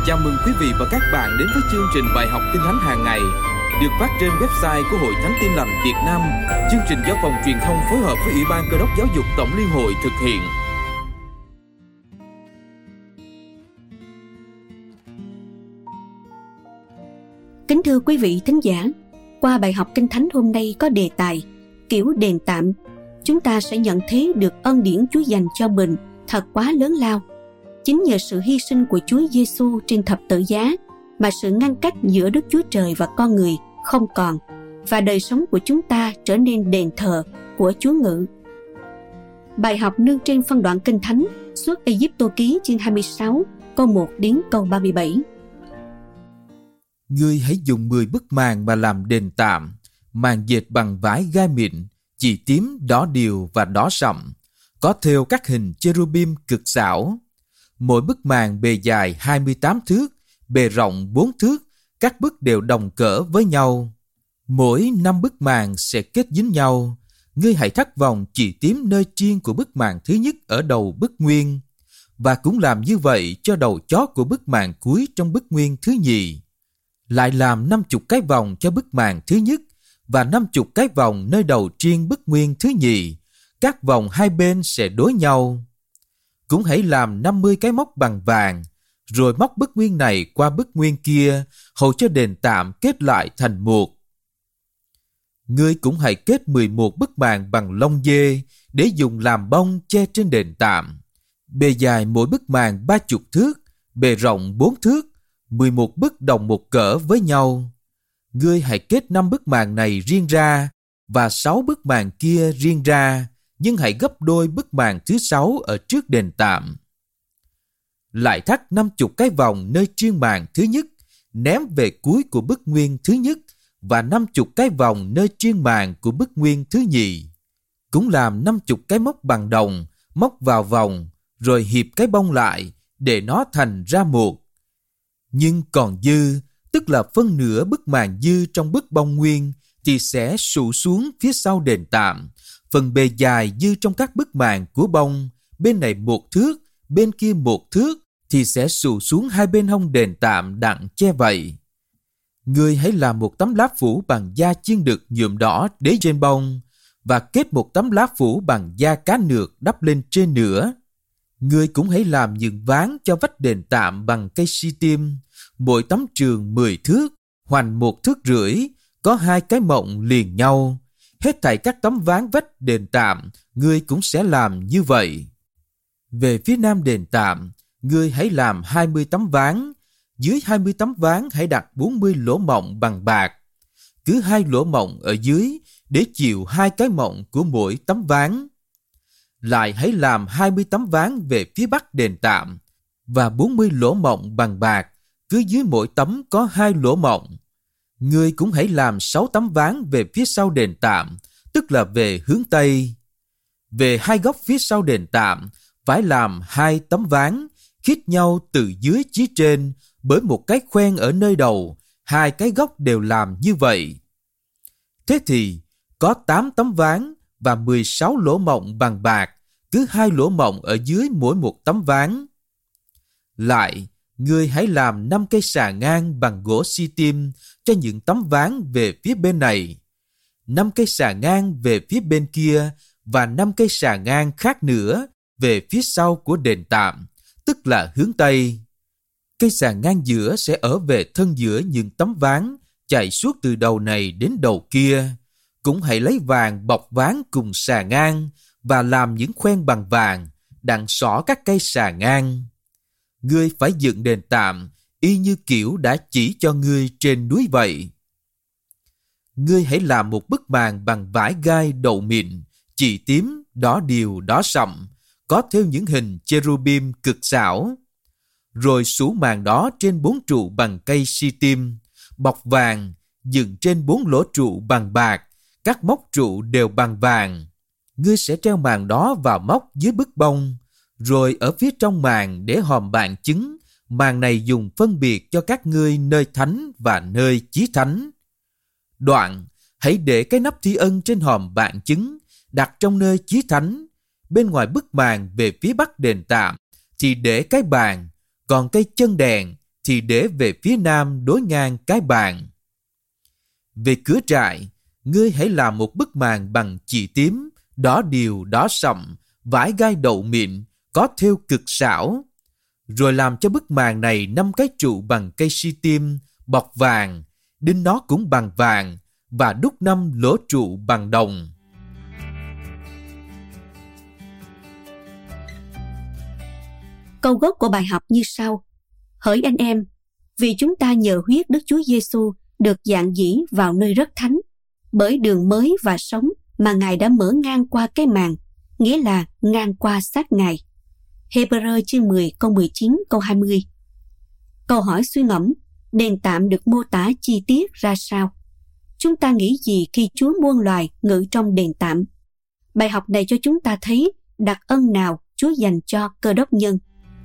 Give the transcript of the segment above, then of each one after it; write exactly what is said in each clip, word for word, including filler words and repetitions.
Chào mừng quý vị và các bạn đến với chương trình bài học Kinh Thánh hàng ngày được phát trên website của Hội Thánh Tin Lành Việt Nam. Chương trình do phòng truyền thông phối hợp với Ủy ban Cơ đốc Giáo dục Tổng Liên hội thực hiện. Kính thưa quý vị thính giả, qua bài học Kinh Thánh hôm nay có đề tài kiểu đền tạm, chúng ta sẽ nhận thấy được ân điển Chúa dành cho mình thật quá lớn lao. Chính nhờ sự hy sinh của Chúa Giêsu trên thập tự giá mà sự ngăn cách giữa Đức Chúa Trời và con người không còn, và đời sống của chúng ta trở nên đền thờ của Chúa Ngự. Bài học nương trên phân đoạn Kinh Thánh Xuất Ê-díp-tô ký chương hai mươi sáu câu một đến câu ba mươi bảy. Ngươi hãy dùng mười bức màn mà làm đền tạm, màn dệt bằng vải gai mịn, chỉ tím, đỏ điều và đỏ sậm, có thêu các hình cherubim cực xảo. Mỗi bức màn bề dài hai mươi tám thước, bề rộng bốn thước, các bức đều đồng cỡ với nhau. Mỗi năm bức màn sẽ kết dính nhau. Ngươi hãy thắt vòng chỉ tím nơi triên của bức màn thứ nhất ở đầu bức nguyên, và cũng làm như vậy cho đầu chót của bức màn cuối trong bức nguyên thứ nhì. Lại làm năm chục cái vòng cho bức màn thứ nhất, và năm chục cái vòng nơi đầu triên bức nguyên thứ nhì. Các vòng hai bên sẽ đối nhau. Cũng hãy làm năm mươi cái móc bằng vàng, rồi móc bức nguyên này qua bức nguyên kia, hầu cho đền tạm kết lại thành một. Ngươi cũng hãy kết mười một bức màn bằng lông dê, để dùng làm bông che trên đền tạm. Bề dài mỗi bức màn ba chục thước, bề rộng bốn thước, mười một bức đồng một cỡ với nhau. Ngươi hãy kết năm bức màn này riêng ra, và sáu bức màn kia riêng ra, nhưng hãy gấp đôi bức màn thứ sáu ở trước đền tạm. Lại thắt năm chục cái vòng nơi triên màn thứ nhất, ném về cuối của bức nguyên thứ nhất, và năm chục cái vòng nơi triên màn của bức nguyên thứ nhì. Cũng làm năm chục cái móc bằng đồng, móc vào vòng, rồi hiệp cái bông lại, để nó thành ra một. Nhưng còn dư, tức là phân nửa bức màn dư trong bức bông nguyên, thì sẽ xụ xuống phía sau đền tạm. Phần bề dài dư trong các bức màn của bông, bên này một thước, bên kia một thước, thì sẽ xụ xuống hai bên hông đền tạm đặng che vậy. Ngươi hãy làm một tấm lá phủ bằng da chiên đực nhuộm đỏ để trên bông, và kết một tấm lá phủ bằng da cá nược đắp lên trên nữa. Ngươi cũng hãy làm những ván cho vách đền tạm bằng cây si tim, mỗi tấm trường mười thước, hoành một thước rưỡi, có hai cái mộng liền nhau. Hết thảy các tấm ván vách đền tạm, ngươi cũng sẽ làm như vậy. Về phía nam đền tạm, ngươi hãy làm hai mươi tấm ván. Dưới hai mươi tấm ván hãy đặt bốn mươi lỗ mộng bằng bạc. Cứ hai lỗ mộng ở dưới, để chịu hai cái mộng của mỗi tấm ván. Lại hãy làm hai mươi tấm ván về phía bắc đền tạm, và bốn mươi lỗ mộng bằng bạc, cứ dưới mỗi tấm có hai lỗ mộng. Ngươi cũng hãy làm sáu tấm ván về phía sau đền tạm, tức là về hướng Tây. Về hai góc phía sau đền tạm, phải làm hai tấm ván, khít nhau từ dưới chí trên, bởi một cái khoen ở nơi đầu, hai cái góc đều làm như vậy. Thế thì, có tám tấm ván và mười sáu lỗ mộng bằng bạc, cứ hai lỗ mộng ở dưới mỗi một tấm ván. Lại, ngươi hãy làm năm cây xà ngang bằng gỗ si tim cho những tấm ván về phía bên này, năm cây xà ngang về phía bên kia, và năm cây xà ngang khác nữa về phía sau của đền tạm, tức là hướng Tây. Cây xà ngang giữa sẽ ở về thân giữa những tấm ván, chạy suốt từ đầu này đến đầu kia. Cũng hãy lấy vàng bọc ván cùng xà ngang, và làm những khoen bằng vàng, đặng xỏ các cây xà ngang. Ngươi phải dựng đền tạm, y như kiểu đã chỉ cho ngươi trên núi vậy. Ngươi hãy làm một bức màn bằng vải gai đậu mịn, chỉ tím, đỏ điều, đỏ sậm, có thêu những hình cherubim cực xảo. Rồi xủ màn đó trên bốn trụ bằng cây si tim, bọc vàng, dựng trên bốn lỗ trụ bằng bạc, các móc trụ đều bằng vàng. Ngươi sẽ treo màn đó vào móc dưới bức bông, rồi ở phía trong màn để hòm bạn chứng. Màn này dùng phân biệt cho các ngươi nơi thánh và nơi chí thánh. Đoạn, hãy để cái nắp thi ân trên hòm bạn chứng, đặt trong nơi chí thánh. Bên ngoài bức màn về phía bắc đền tạm, thì để cái bàn, còn cây chân đèn, thì để về phía nam đối ngang cái bàn. Về cửa trại, ngươi hãy làm một bức màn bằng chì tím, đỏ điều đỏ sậm, vải gai đậu mịn, có thêu cực xảo. Rồi làm cho bức màn này năm cái trụ bằng cây si tim, bọc vàng, đinh nó cũng bằng vàng, và đúc năm lỗ trụ bằng đồng. Câu gốc của bài học như sau: Hỡi anh em, vì chúng ta nhờ huyết Đức Chúa Giêsu được dạng dĩ vào nơi rất thánh, bởi đường mới và sống mà Ngài đã mở ngang qua cái màn, nghĩa là ngang qua xác Ngài. Hebrew chương mười câu mười chín câu hai mươi. Câu hỏi suy ngẫm: đền tạm được mô tả chi tiết ra sao? Chúng ta nghĩ gì khi Chúa muôn loài ngự trong đền tạm? Bài học này cho chúng ta thấy đặc ân nào Chúa dành cho Cơ Đốc nhân.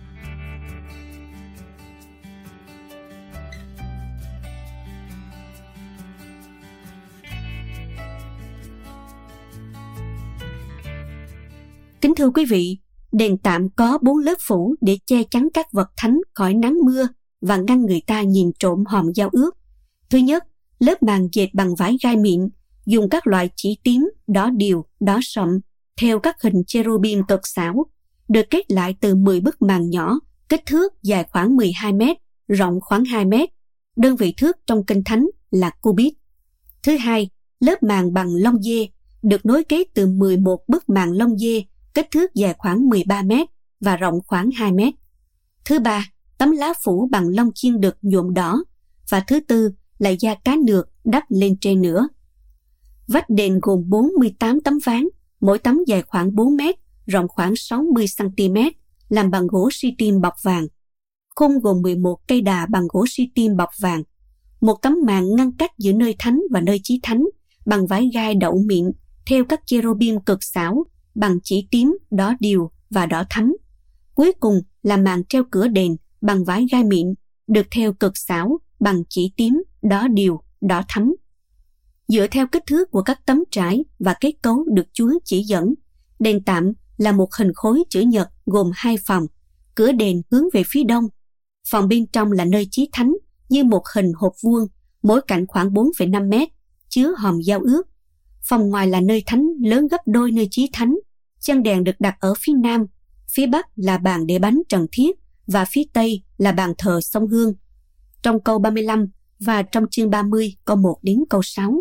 Kính thưa quý vị, đền tạm có bốn lớp phủ để che chắn các vật thánh khỏi nắng mưa và ngăn người ta nhìn trộm hòm giao ước. Thứ nhất, lớp màn dệt bằng vải gai mịn, dùng các loại chỉ tím, đỏ điều, đỏ sậm, theo các hình cherubim cực xảo, được kết lại từ mười bức màn nhỏ, kích thước dài khoảng mười hai mét, rộng khoảng hai mét. Đơn vị thước trong Kinh Thánh là cubit. Thứ hai, lớp màn bằng lông dê, được nối kết từ mười một bức màn lông dê, kích thước dài khoảng mười ba mét và rộng khoảng hai mét. Thứ ba, tấm lá phủ bằng lông chiên đực nhuộm đỏ. Và thứ tư là da cá nược đắp lên trên nữa. Vách đền gồm bốn mươi tám tấm ván, mỗi tấm dài khoảng bốn mét, rộng khoảng sáu mươi xăng ti mét, làm bằng gỗ si tim bọc vàng. Khung gồm mười một cây đà bằng gỗ si tim bọc vàng. Một tấm màn ngăn cách giữa nơi thánh và nơi chí thánh bằng vải gai đậu mịn, theo các cherubim cực xảo, bằng chỉ tím, đỏ điều và đỏ thắm. Cuối cùng là màn treo cửa đền bằng vải gai mịn, được theo cực xảo, bằng chỉ tím, đỏ điều, đỏ thắm. Dựa theo kích thước của các tấm trải và kết cấu được Chúa chỉ dẫn, đền tạm là một hình khối chữ nhật gồm hai phòng. Cửa đền hướng về phía đông. Phòng bên trong là nơi chí thánh, như một hình hộp vuông, mỗi cạnh khoảng bốn phẩy năm mét, chứa hòm giao ước. Phòng ngoài là nơi thánh lớn gấp đôi nơi chí thánh. Chân đèn được đặt ở phía nam, phía bắc là bàn để bánh trần thiết và phía tây là bàn thờ sông Hương. Trong câu ba mươi lăm và trong chương ba mươi câu một đến câu sáu.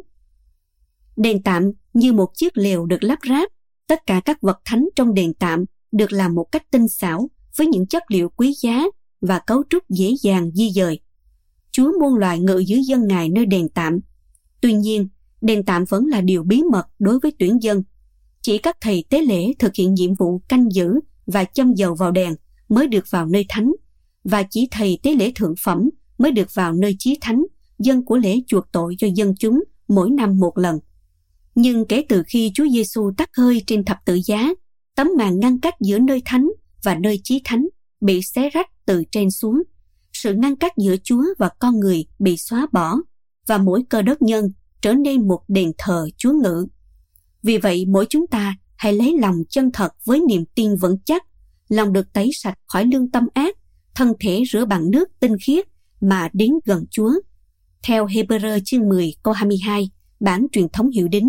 Đền tạm như một chiếc lều được lắp ráp. Tất cả các vật thánh trong đền tạm được làm một cách tinh xảo với những chất liệu quý giá và cấu trúc dễ dàng di dời. Chúa muôn loài ngự giữ dân Ngài nơi đền tạm. Tuy nhiên, đền tạm vẫn là điều bí mật đối với tuyển dân. Chỉ các thầy tế lễ thực hiện nhiệm vụ canh giữ và châm dầu vào đèn mới được vào nơi thánh, và chỉ thầy tế lễ thượng phẩm mới được vào nơi chí thánh, dâng của lễ chuộc tội cho dân chúng mỗi năm một lần. Nhưng kể từ khi Chúa Giêsu tắt hơi trên thập tự giá, tấm màn ngăn cách giữa nơi thánh và nơi chí thánh bị xé rách từ trên xuống. Sự ngăn cách giữa Chúa và con người bị xóa bỏ, và mỗi Cơ Đốc nhân trở nên một đền thờ Chúa ngự. Vì vậy, mỗi chúng ta hãy lấy lòng chân thật với niềm tin vững chắc, lòng được tẩy sạch khỏi lương tâm ác, thân thể rửa bằng nước tinh khiết mà đến gần Chúa. Theo Hebrew chương mười câu hai mươi hai, bản truyền thống Hiệu Đính.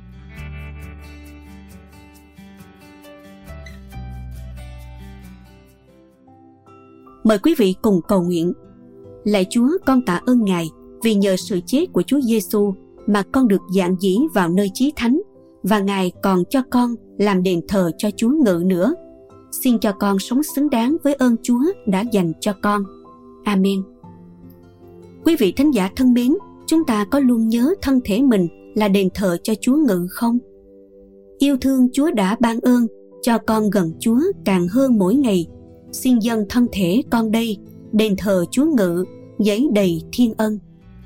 Mời quý vị cùng cầu nguyện. Lạy Chúa, con tạ ơn Ngài vì nhờ sự chết của Chúa Giêsu mà con được dạng dĩ vào nơi chí thánh, và Ngài còn cho con làm đền thờ cho Chúa ngự nữa. Xin cho con sống xứng đáng với ơn Chúa đã dành cho con. Amen. Quý vị thính giả thân mến, chúng ta có luôn nhớ thân thể mình là đền thờ cho Chúa ngự không? Yêu thương Chúa đã ban ơn cho con gần Chúa càng hơn mỗi ngày. Xin dâng thân thể con đây, đền thờ Chúa ngự, giấy đầy thiên ân.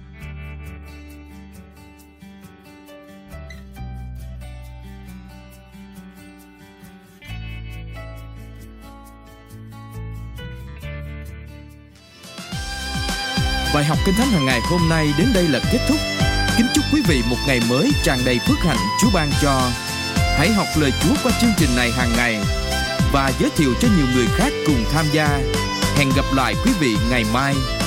Bài học Kinh Thánh hàng ngày hôm nay đến đây là kết thúc. Kính chúc quý vị một ngày mới tràn đầy phước hạnh Chúa ban cho. Hãy học lời Chúa qua chương trình này hàng ngày và giới thiệu cho nhiều người khác cùng tham gia. Hẹn gặp lại quý vị ngày mai.